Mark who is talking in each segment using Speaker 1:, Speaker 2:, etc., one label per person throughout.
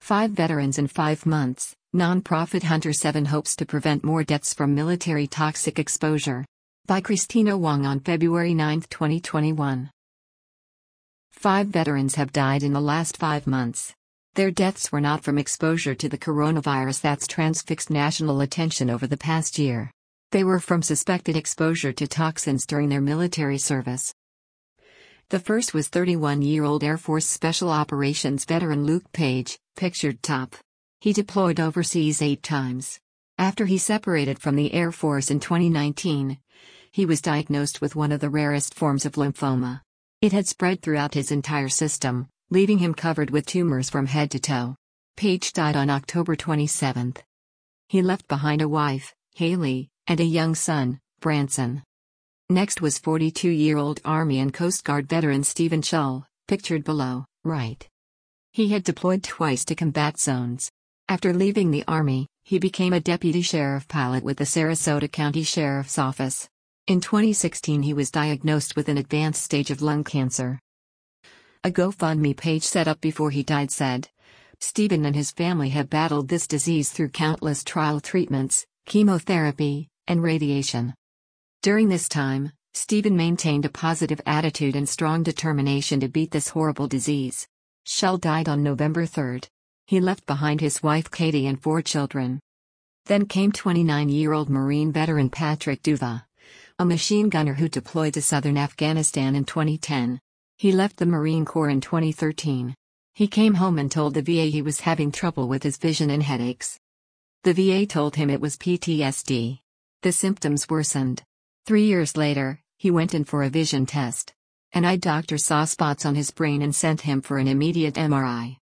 Speaker 1: 5 veterans in 5 months. Nonprofit Hunter 7 hopes to prevent more deaths from military toxic exposure. By Christina Wong on February 9, 2021. 5 veterans have died in the last 5 months. Their deaths were not from exposure to the coronavirus that's transfixed national attention over the past year. They were from suspected exposure to toxins during their military service. The first was 31-year-old Air Force Special Operations veteran Luke Page, pictured top. He deployed overseas 8 times. After he separated from the Air Force in 2019, he was diagnosed with one of the rarest forms of lymphoma. It had spread throughout his entire system, leaving him covered with tumors from head to toe. Page died on October 27. He left behind a wife, Haley, and a young son, Branson. Next was 42-year-old Army and Coast Guard veteran Stephen Shull, pictured below, right. He had deployed twice to combat zones. After leaving the Army, he became a deputy sheriff pilot with the Sarasota County Sheriff's Office. In 2016 he was diagnosed with an advanced stage of lung cancer. A GoFundMe page set up before he died said, "Stephen and his family have battled this disease through countless trial treatments, chemotherapy, and radiation. During this time, Stephen maintained a positive attitude and strong determination to beat this horrible disease." Shull died on November 3. He left behind his wife Katie and 4 children. Then came 29-year-old Marine veteran Patrick Duva, a machine gunner who deployed to southern Afghanistan in 2010. He left the Marine Corps in 2013. He came home and told the VA he was having trouble with his vision and headaches. The VA told him it was PTSD. The symptoms worsened. 3 years later, he went in for a vision test. An eye doctor saw spots on his brain and sent him for an immediate MRI.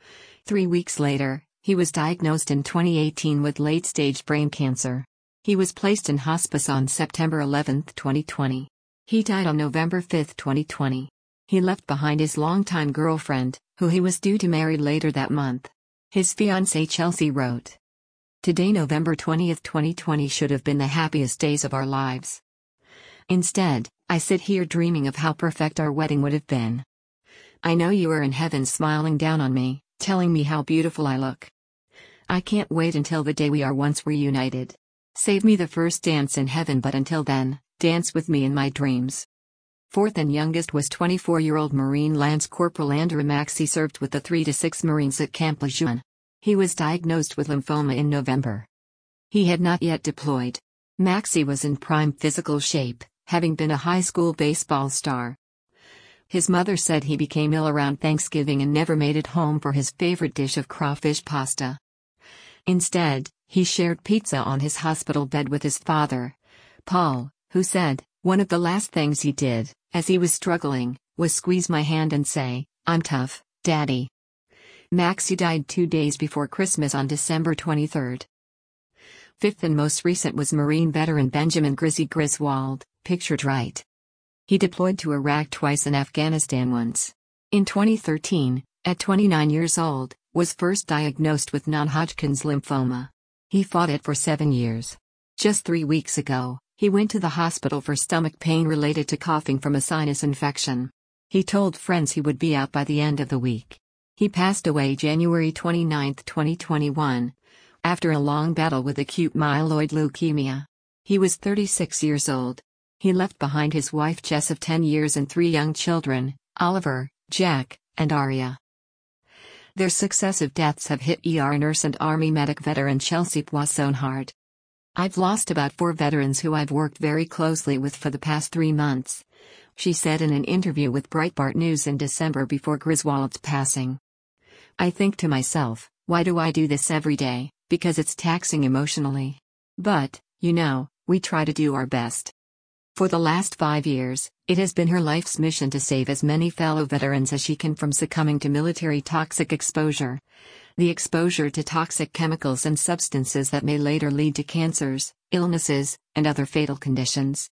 Speaker 1: 3 weeks later, he was diagnosed in 2018 with late-stage brain cancer. He was placed in hospice on September 11, 2020. He died on November 5, 2020. He left behind his longtime girlfriend, who he was due to marry later that month. His fiancée Chelsea wrote, "Today, November 20, 2020 should have been the happiest days of our lives. Instead, I sit here dreaming of how perfect our wedding would have been. I know you are in heaven smiling down on me, telling me how beautiful I look. I can't wait until the day we are once reunited. Save me the first dance in heaven, but until then, dance with me in my dreams." Fourth and youngest was 24-year-old Marine Lance Corporal Andrew Maxey, served with the 3 to 6 Marines at Camp Lejeune. He was diagnosed with lymphoma in November. He had not yet deployed. Maxey was in prime physical shape, having been a high school baseball star. His mother said he became ill around Thanksgiving and never made it home for his favorite dish of crawfish pasta. Instead, he shared pizza on his hospital bed with his father, Paul, who said, "One of the last things he did, as he was struggling, was squeeze my hand and say, 'I'm tough, Daddy.'" Maxey died 2 days before Christmas on December 23. Fifth and most recent was Marine veteran Benjamin "Grizzy" Griswold, pictured right. He deployed to Iraq twice and Afghanistan once. In 2013, at 29 years old, was first diagnosed with non-Hodgkin's lymphoma. He fought it for 7 years. Just 3 weeks ago, he went to the hospital for stomach pain related to coughing from a sinus infection. He told friends he would be out by the end of the week. He passed away January 29, 2021, after a long battle with acute myeloid leukemia. He was 36 years old. He left behind his wife Jess of 10 years and 3 young children, Oliver, Jack, and Aria. Their successive deaths have hit ER nurse and Army medic veteran Chelsea Poisson hard. "I've lost about 4 veterans who I've worked very closely with for the past 3 months," she said in an interview with Breitbart News in December before Griswold's passing. "I think to myself, why do I do this every day? Because it's taxing emotionally. But, you know, we try to do our best." For the last 5 years, it has been her life's mission to save as many fellow veterans as she can from succumbing to military toxic exposure. The exposure to toxic chemicals and substances that may later lead to cancers, illnesses, and other fatal conditions.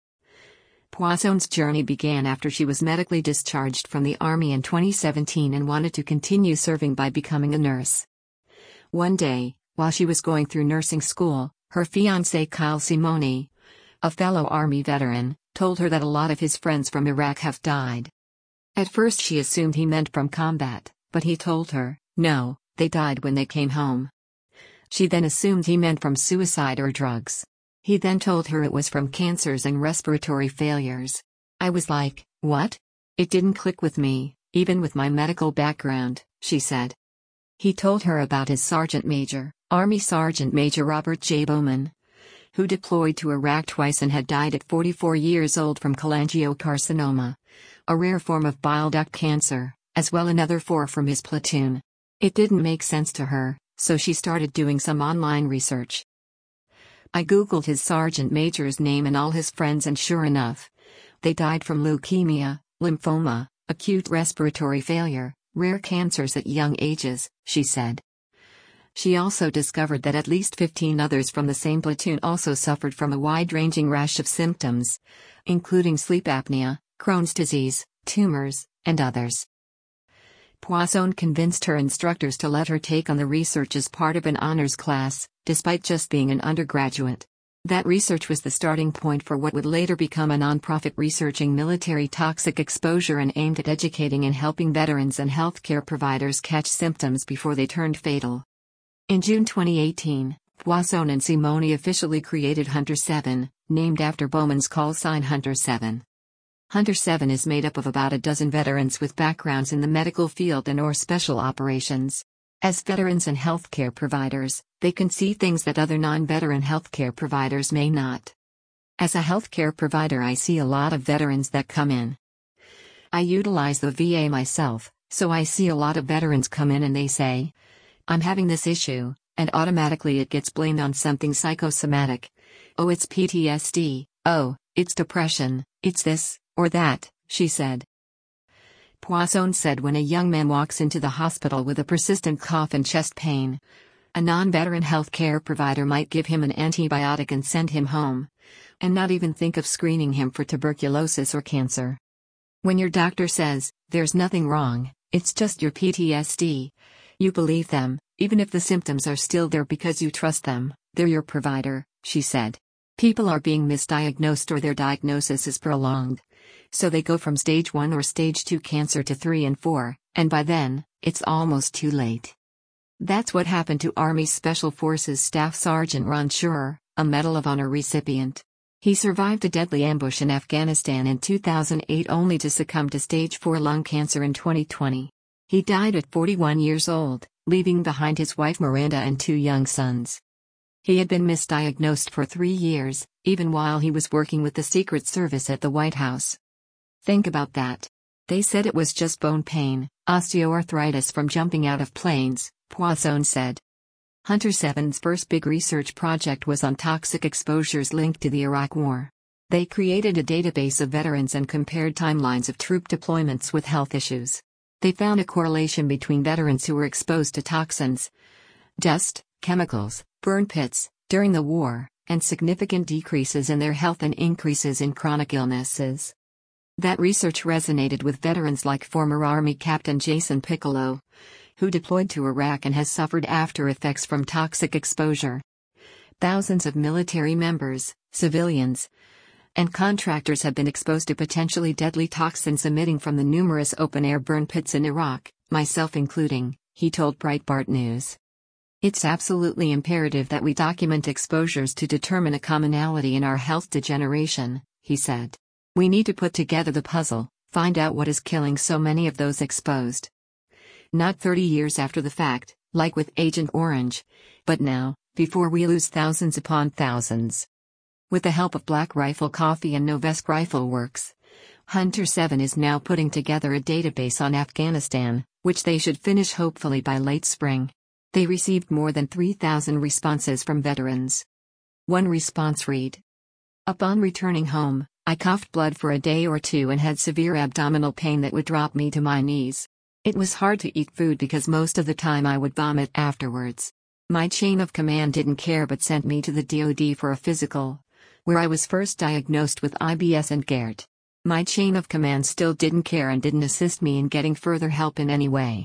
Speaker 1: Poisson's journey began after she was medically discharged from the Army in 2017 and wanted to continue serving by becoming a nurse. One day, while she was going through nursing school, her fiancé Kyle Simoni, a fellow Army veteran, told her that a lot of his friends from Iraq have died. At first she assumed he meant from combat, but he told her, "No, They died when they came home. She then assumed he meant from suicide or drugs. He then told her it was from cancers and respiratory failures. I was like, what? It didn't click with me, even with my medical background, she said. He told her about his Sergeant Major, Army Sergeant Major Robert J. Bowman, who deployed to Iraq twice and had died at 44 years old from cholangiocarcinoma, a rare form of bile duct cancer, as well another 4 from his platoon. It didn't make sense to her, so she started doing some online research. I googled his sergeant major's name and all his friends, and sure enough, they died from leukemia, lymphoma, acute respiratory failure, rare cancers at young ages, she said. She also discovered that at least 15 others from the same platoon also suffered from a wide-ranging rash of symptoms, including sleep apnea, Crohn's disease, tumors, and others. Poisson convinced her instructors to let her take on the research as part of an honors class, despite just being an undergraduate. That research was the starting point for what would later become a nonprofit researching military toxic exposure and aimed at educating and helping veterans and healthcare providers catch symptoms before they turned fatal. In June 2018, Poisson and Simoni officially created Hunter 7, named after Bowman's call sign Hunter 7. Hunter 7 is made up of about a dozen veterans with backgrounds in the medical field and/or special operations. As veterans and healthcare providers, they can see things that other non-veteran healthcare providers may not. As a healthcare provider, I see a lot of veterans that come in. I utilize the VA myself, so I see a lot of veterans come in and they say, "I'm having this issue," and automatically it gets blamed on something psychosomatic. "Oh, it's PTSD, oh, it's depression, it's this or that," she said. Poisson said when a young man walks into the hospital with a persistent cough and chest pain, a non-veteran healthcare provider might give him an antibiotic and send him home, and not even think of screening him for tuberculosis or cancer. When your doctor says, "There's nothing wrong, it's just your PTSD," you believe them, even if the symptoms are still there because you trust them. They're your provider, she said. People are being misdiagnosed or their diagnosis is prolonged. So they go from stage 1 or stage 2 cancer to 3 and 4, and by then, it's almost too late. That's what happened to Army Special Forces Staff Sergeant Ron Schurer, a Medal of Honor recipient. He survived a deadly ambush in Afghanistan in 2008 only to succumb to stage 4 lung cancer in 2020. He died at 41 years old, leaving behind his wife Miranda and 2 young sons. He had been misdiagnosed for 3 years, even while he was working with the Secret Service at the White House. Think about that. They said it was just bone pain, osteoarthritis from jumping out of planes, Poisson said. Hunter 7's first big research project was on toxic exposures linked to the Iraq War. They created a database of veterans and compared timelines of troop deployments with health issues. They found a correlation between veterans who were exposed to toxins, dust, chemicals, burn pits, during the war, and significant decreases in their health and increases in chronic illnesses. That research resonated with veterans like former Army Captain Jason Piccolo, who deployed to Iraq and has suffered after effects from toxic exposure. Thousands of military members, civilians, and contractors have been exposed to potentially deadly toxins emitting from the numerous open-air burn pits in Iraq, myself including, he told Breitbart News. It's absolutely imperative that we document exposures to determine a commonality in our health degeneration, he said. We need to put together the puzzle, find out what is killing so many of those exposed. Not 30 years after the fact, like with Agent Orange, but now, before we lose thousands upon thousands. With the help of Black Rifle Coffee and Novesk Rifle Works, Hunter 7 is now putting together a database on Afghanistan, which they should finish hopefully by late spring. They received more than 3,000 responses from veterans. One response read: "Upon returning home, I coughed blood for a day or two and had severe abdominal pain that would drop me to my knees. It was hard to eat food because most of the time I would vomit afterwards. My chain of command didn't care but sent me to the DoD for a physical, where I was first diagnosed with IBS and GERD. My chain of command still didn't care and didn't assist me in getting further help in any way.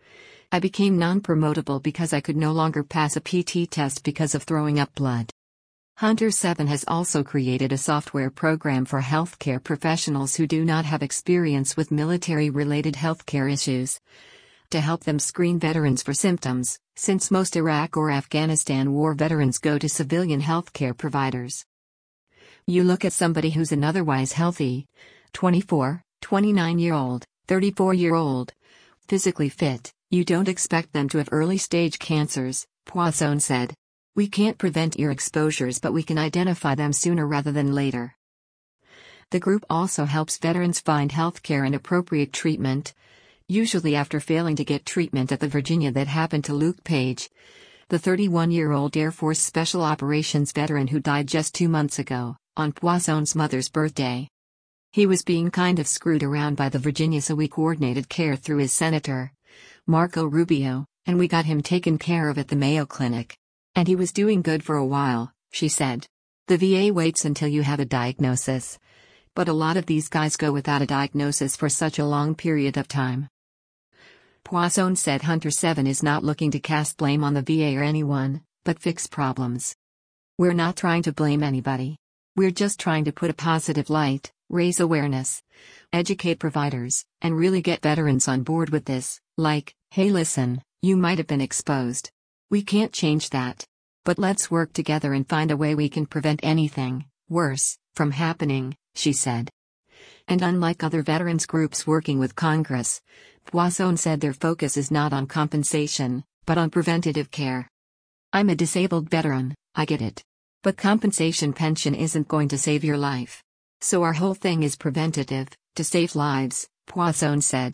Speaker 1: I became non-promotable because I could no longer pass a PT test because of throwing up blood." Hunter 7 has also created a software program for healthcare professionals who do not have experience with military-related healthcare issues, to help them screen veterans for symptoms, since most Iraq or Afghanistan war veterans go to civilian healthcare providers. You look at somebody who's an otherwise healthy, 24, 29-year-old, 34-year-old, physically fit, you don't expect them to have early-stage cancers, Poisson said. We can't prevent ear exposures, but we can identify them sooner rather than later. The group also helps veterans find healthcare and appropriate treatment, usually after failing to get treatment at the Virginia that happened to Luke Page, the 31-year-old Air Force Special Operations veteran who died just 2 months ago, on Poisson's mother's birthday. He was being kind of screwed around by the Virginia, so we coordinated care through his senator, Marco Rubio, and we got him taken care of at the Mayo Clinic. And he was doing good for a while, she said. The VA waits until you have a diagnosis. But a lot of these guys go without a diagnosis for such a long period of time. Poisson said Hunter 7 is not looking to cast blame on the VA or anyone, but fix problems. We're not trying to blame anybody. We're just trying to put a positive light, raise awareness, educate providers, and really get veterans on board with this, like, hey listen, you might have been exposed. We can't change that. But let's work together and find a way we can prevent anything worse from happening, she said. And unlike other veterans groups working with Congress, Poisson said their focus is not on compensation, but on preventative care. I'm a disabled veteran, I get it. But compensation pension isn't going to save your life. So our whole thing is preventative, to save lives, Poisson said.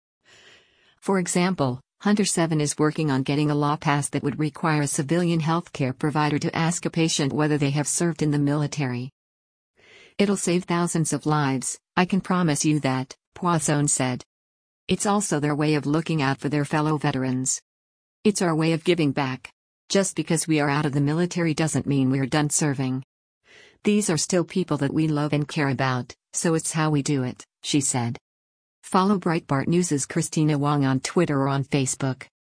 Speaker 1: For example, Hunter 7 is working on getting a law passed that would require a civilian healthcare provider to ask a patient whether they have served in the military. It'll save thousands of lives, I can promise you that, Poisson said. It's also their way of looking out for their fellow veterans. It's our way of giving back. Just because we are out of the military doesn't mean we're done serving. These are still people that we love and care about, so it's how we do it, she said. Follow Breitbart News' Christina Wong on Twitter or on Facebook.